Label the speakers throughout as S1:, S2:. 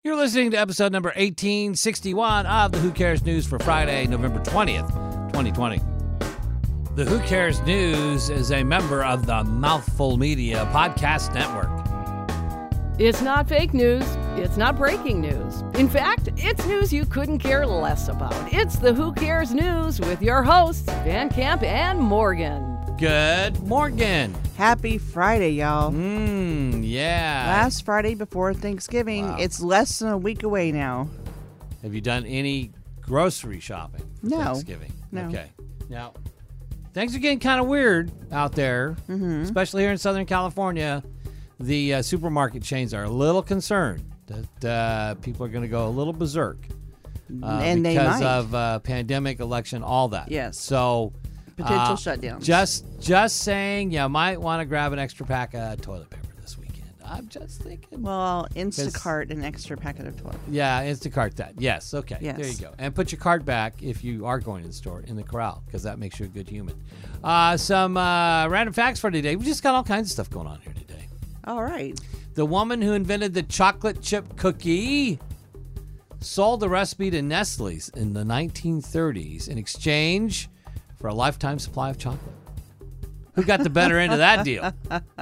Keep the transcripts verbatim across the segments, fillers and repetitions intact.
S1: You're listening to episode number eighteen sixty-one of the Who Cares News for Friday, November twentieth, twenty twenty. The Who Cares News is a member of the Mouthful Media Podcast Network.
S2: It's not fake news. It's not breaking news. In fact, it's news you couldn't care less about. It's the Who Cares News with your hosts, Van Camp and Morgan.
S1: Good Morgan.
S3: Happy Friday, y'all.
S1: Mmm, yeah.
S3: Last Friday before Thanksgiving.
S1: Wow.
S3: It's less than a week away now.
S1: Have you done any grocery shopping for
S3: No.
S1: Thanksgiving?
S3: No.
S1: Okay. Now, things are getting kind of weird out there,
S3: Mm-hmm.
S1: especially here in Southern California. The uh, supermarket chains are a little concerned that uh, people are going to go a little berserk uh,
S3: And they
S1: because
S3: might.
S1: of uh, pandemic, election, all that.
S3: Yes.
S1: So
S3: Potential
S1: uh,
S3: shutdowns.
S1: Just, just saying, you might want to grab an extra pack of toilet paper this weekend. I'm just thinking.
S3: Well, Instacart an extra packet of toilet.
S1: Yeah, Instacart that. Yes, okay.
S3: Yes.
S1: There you go. And put your card back if you are going to the store in the corral, because that makes you a good human. Uh, some uh, random facts for today. We just got all kinds of stuff going on here today.
S3: All right.
S1: The woman who invented the chocolate chip cookie sold the recipe to Nestle's in the nineteen thirties in exchange for a lifetime supply of chocolate. Who got the better end of that deal?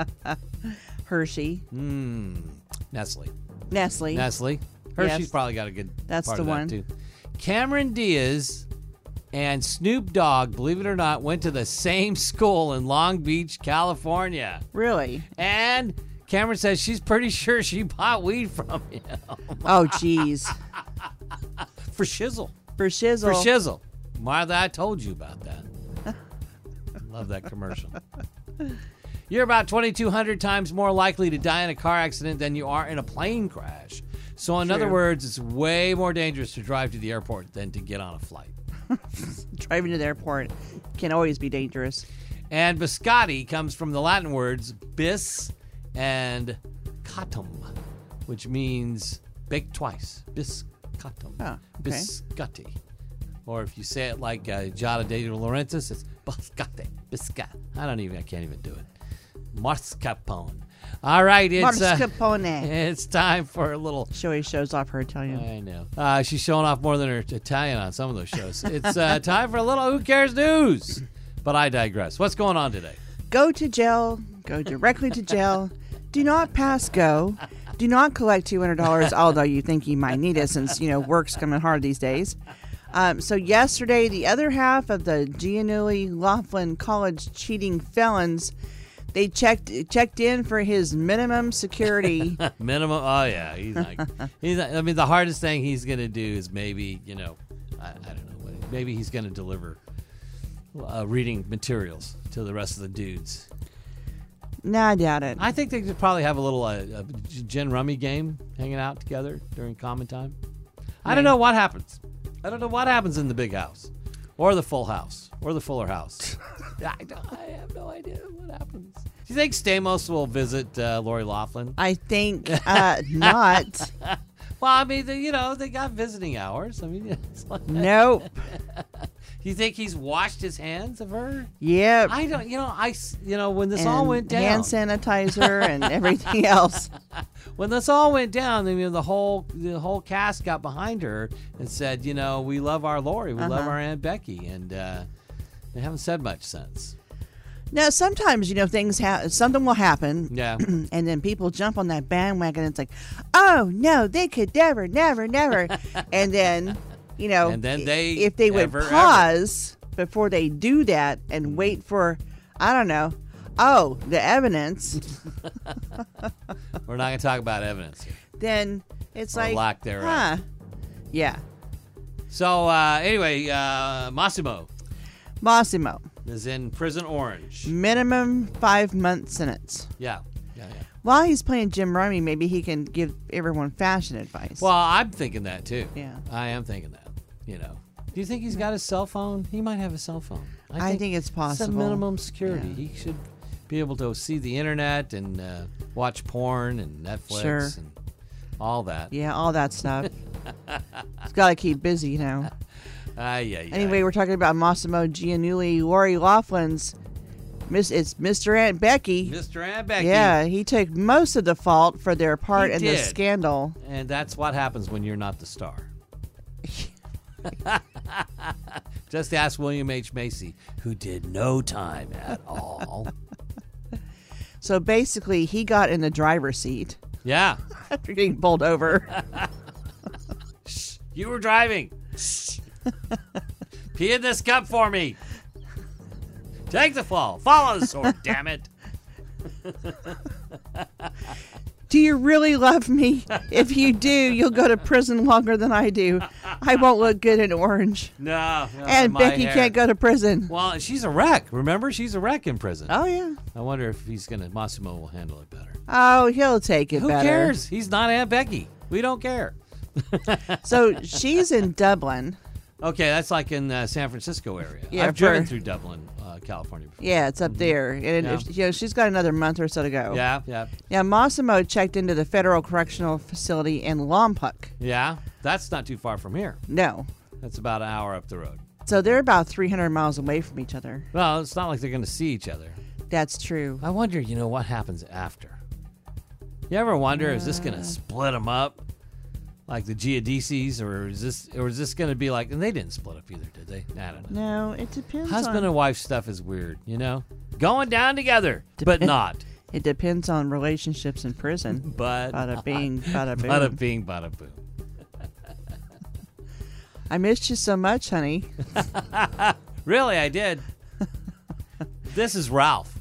S3: Hershey.
S1: Hmm. Nestle.
S3: Nestle.
S1: Nestle. Hershey's
S3: Yes.
S1: probably got a good
S3: That's
S1: part
S3: the
S1: of that
S3: one.
S1: too. Cameron Diaz and Snoop Dogg, believe it or not, went to the same school in Long Beach, California.
S3: Really?
S1: And Cameron says she's pretty sure she bought weed from him.
S3: Oh, geez.
S1: For shizzle.
S3: For shizzle.
S1: For shizzle. Martha, I told you about that. Love that commercial. You're about twenty-two hundred times more likely to die in a car accident than you are in a plane crash. So in
S3: True.
S1: other words, it's way more dangerous to drive to the airport than to get on a flight.
S3: Driving to the airport can always be dangerous.
S1: And biscotti comes from the Latin words bis and catum, which means baked twice. Biscatum.
S3: Oh, okay.
S1: Biscotti. Or if you say it like uh, Giada De Laurentiis, it's biscotti. Biscat. I don't even, I can't even do it. Mascarpone. All right, it's uh,
S3: Mascarpone.
S1: it's time for a little.
S3: She always shows off her Italian.
S1: I know. Uh, she's showing off more than her Italian on some of those shows. It's uh, time for a little Who Cares News. But I digress. What's going on today?
S3: Go to jail. Go directly to jail. Do not pass go. Do not collect two hundred dollars, although you think you might need it since, you know, work's coming hard these days. Um, so yesterday, the other half of the Giannulli Laughlin College cheating felons, they checked checked in for his minimum security.
S1: Minimum. Oh yeah, he's like, he's. Not, I mean, the hardest thing he's gonna do is maybe, you know, I, I don't know. what- Maybe he's gonna deliver uh, reading materials to the rest of the dudes.
S3: Nah, I doubt it.
S1: I think they could probably have a little uh, a gin rummy game hanging out together during common time. I don't know what happens. I don't know what happens in the big house, or the full house, or the fuller house. I, don't, I have no idea what happens. Do you think Stamos will visit uh, Lori Laughlin?
S3: I think uh, not.
S1: Well, I mean, they, you know, they got visiting hours. I mean, it's like,
S3: Nope.
S1: you think he's washed his hands of her?
S3: Yep.
S1: I don't. You know, I. s- You know, when this
S3: and
S1: all went down,
S3: hand sanitizer and everything else.
S1: when this all went down, I mean, the whole the whole cast got behind her and said, you know, we love our Lori, we love
S3: Uh-huh.
S1: our Aunt Becky, and uh, they haven't said much since.
S3: Now, sometimes, you know, things ha- something will happen.
S1: Yeah.
S3: And then people jump on that bandwagon. And it's like, oh, no, they could never, never, never. And then, you know,
S1: And then they
S3: if they would
S1: ever, ever.
S3: pause before they do that and wait for, I don't know, oh, the evidence,
S1: We're not going to talk about evidence here.
S3: then it's
S1: Or
S3: like,
S1: lack thereof.
S3: huh. Yeah.
S1: So uh, anyway, uh, Massimo
S3: Massimo,
S1: is in prison orange.
S3: minimum five month sentence.
S1: Yeah. Yeah, yeah.
S3: While he's playing Jim Rummy, maybe he can give everyone fashion advice.
S1: Well, I'm thinking that too.
S3: Yeah.
S1: I am thinking that. You know. Do you think he's got his cell phone? He might have a cell phone.
S3: I think it's
S1: It's a
S3: possible.
S1: minimum security.
S3: Yeah.
S1: He should be able to see the internet and uh, watch porn and Netflix
S3: Sure.
S1: and all that.
S3: Yeah, all that stuff. He's got to keep busy, you know.
S1: Ah, yeah, yeah.
S3: Anyway, we're talking about Massimo Giannulli, Lori Laughlin's Miss, it's Mister Aunt Becky.
S1: Mister Aunt Becky.
S3: Yeah, he took most of the fault for their part
S1: He
S3: in the
S1: did.
S3: scandal.
S1: And that's what happens when you're not the star. Just ask William H. Macy, who did no time at all.
S3: So basically, he got in the driver's seat
S1: Yeah.
S3: after getting pulled over.
S1: You were driving. Pee in this cup for me. Take the fall. Follow the sword, damn it.
S3: Do you really love me? If you do, you'll go to prison longer than I do. I won't look good in orange.
S1: No. no
S3: And
S1: my
S3: Becky
S1: hair.
S3: can't go to prison.
S1: Well, she's a wreck. Remember, she's a wreck in prison.
S3: Oh, yeah.
S1: I wonder if he's going to, Massimo will handle it better.
S3: Oh, he'll take it
S1: Who
S3: better.
S1: cares? He's not Aunt Becky. We don't care.
S3: So she's in Dublin.
S1: Okay, that's like in the San Francisco area.
S3: Yeah,
S1: I've driven
S3: for-
S1: through Dublin, uh, California before.
S3: Yeah, it's up there. And
S1: Yeah.
S3: if, you know, she's got another month or so to go.
S1: Yeah, yeah,
S3: Yeah, Massimo checked into the Federal Correctional Facility in Lompoc.
S1: yeah. That's not too far from here.
S3: No.
S1: That's about an hour up the road.
S3: So they're about three hundred miles away from each other.
S1: Well, it's not like they're going to see each other.
S3: That's true.
S1: I wonder, you know, what happens after. You ever wonder, is this going to split them up like the Geodesics, or is this, or is this going to be like? And they didn't split up either, did they? I don't know.
S3: No, it depends
S1: Husband
S3: on...
S1: and wife stuff is weird, you know, going down together, but not.
S3: It depends on relationships in prison.
S1: But
S3: Bada bing, bada boom.
S1: bada bing, bada boom.
S3: I missed you so much, honey.
S1: Really, I did. This is Ralph.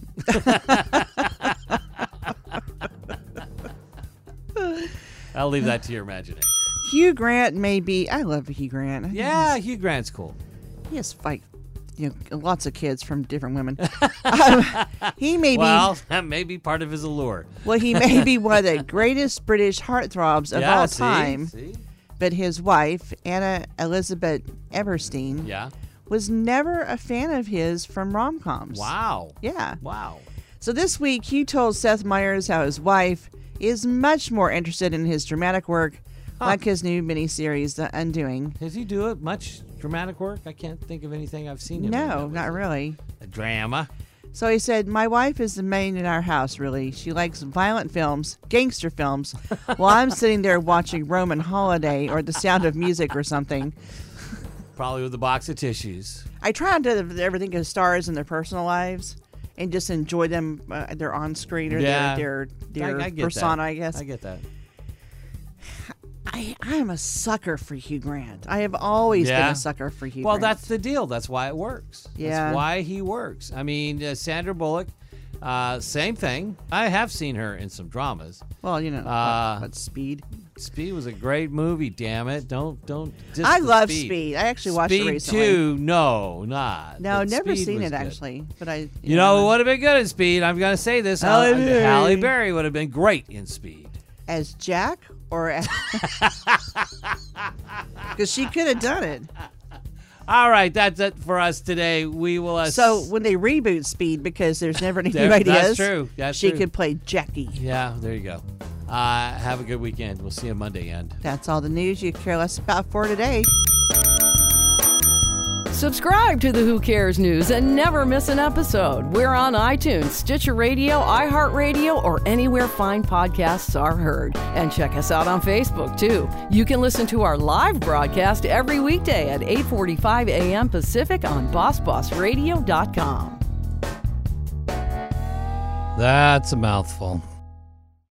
S1: I'll leave that to your imagination.
S3: Hugh Grant may be... I love Hugh Grant. I think
S1: Yeah, Hugh Grant's cool.
S3: He has fight, you know, lots of kids from different women. um, he may be...
S1: Well, that may be part of his allure.
S3: Well, he may be one of the greatest British heartthrobs of
S1: yeah,
S3: all
S1: see?
S3: time.
S1: See?
S3: But his wife, Anna Elizabeth Everstein,
S1: Yeah.
S3: was never a fan of his from rom-coms.
S1: Wow.
S3: Yeah.
S1: Wow.
S3: So this week, Hugh told Seth Meyers how his wife is much more interested in his dramatic work,
S1: Huh.
S3: like his new miniseries, The Undoing.
S1: Does he do it much dramatic work? I can't think of anything I've seen him in.
S3: No,
S1: that was
S3: not
S1: a-
S3: really.
S1: A drama.
S3: So he said, my wife is the main in our house, really. She likes violent films, gangster films, while I'm sitting there watching Roman Holiday or The Sound of Music or something.
S1: Probably with a box of tissues.
S3: I try not to ever think of stars in their personal lives and just enjoy them. Uh, they're on screen or
S1: Yeah.
S3: their their, their
S1: I, I get
S3: persona,
S1: that.
S3: I guess.
S1: I get that.
S3: I, I am a sucker for Hugh Grant. I have always been
S1: Yeah.
S3: a sucker for Hugh
S1: Well,
S3: Grant.
S1: that's the deal. That's why it works.
S3: Yeah.
S1: That's why he works. I mean, uh, Sandra Bullock, uh, same thing. I have seen her in some dramas.
S3: Well, you know,
S1: Uh,
S3: what, what, Speed.
S1: Speed was a great movie. Damn it! Don't don't. Just
S3: I
S1: the
S3: love
S1: Speed.
S3: Speed. I actually watched
S1: Speed
S3: it recently.
S1: two, no, not.
S3: No,
S1: but
S3: never
S1: Speed
S3: seen
S1: was
S3: it
S1: good.
S3: actually, but I.
S1: You know, what would have been good in Speed? I'm going to say this.
S3: Halle
S1: Halle
S3: Berry.
S1: Halle Berry would have been great in Speed.
S3: As Jack or as because she could have done it.
S1: All right, that's it for us today. We will. Uh,
S3: So when they reboot Speed, because there's never any new
S1: There-
S3: ideas,
S1: that's true. That's
S3: she
S1: true.
S3: could play Jackie.
S1: Yeah, there you go. Uh, have a good weekend. We'll see you Monday end.
S3: That's all the news you care less about for today.
S2: Subscribe to the Who Cares News and never miss an episode. We're on iTunes, Stitcher Radio, iHeartRadio, or anywhere fine podcasts are heard. And check us out on Facebook, too. You can listen to our live broadcast every weekday at eight forty-five a.m. Pacific on boss boss radio dot com.
S1: That's a mouthful.